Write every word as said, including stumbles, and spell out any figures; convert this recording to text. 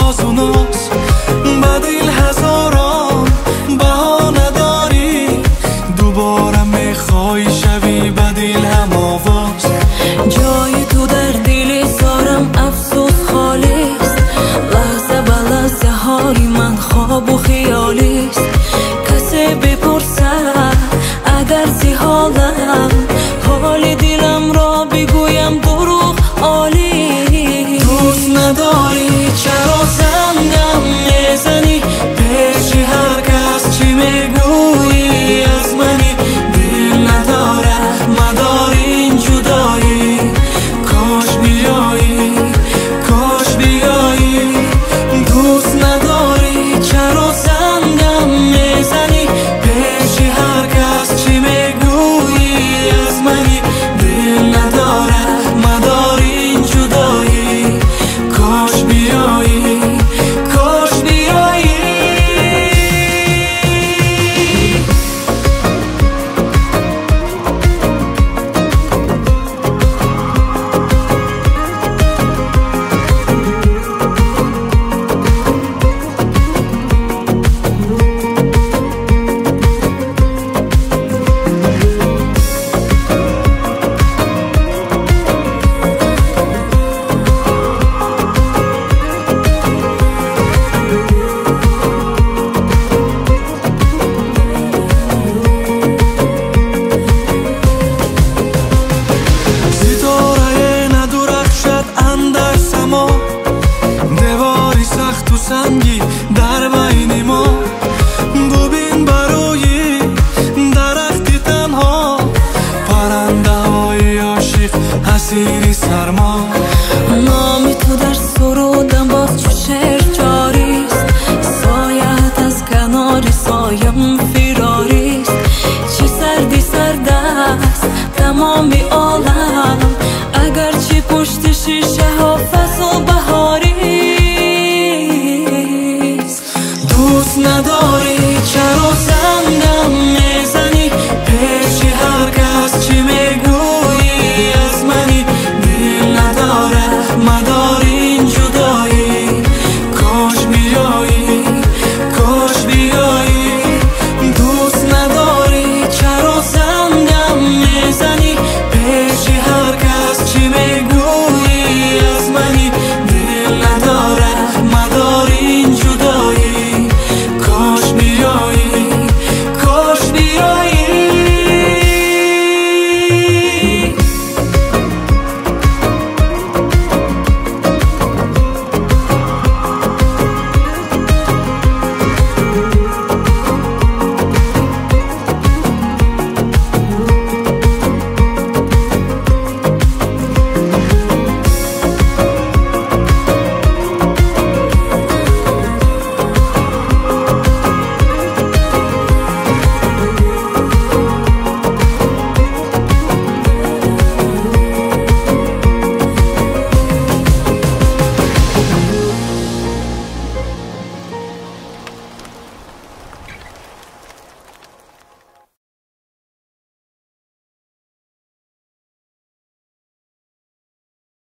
ناز و ناز بدیل هزاران بهانه داری دوباره میخوای شوی بدیل هم آواز جای تو در دل سارم افسوس خالیست لحظه به لحظه های من خواب و خیالیست کسی بپرسه اگر زی حالم حال دلم را بگویم دروغ عالی دوست نداری چرا زنگم میزنی پیش هر کس چی میگویی از منی دل نداره مدار این جدایی کاش بیایی کاش بیایی دوست نداری چرا زنگم میزنی پیش هر کس چی میگویی از منی دل نداره مدار این جدایی کاش بیایی کاش بیایی دیواری سخت و سنگی در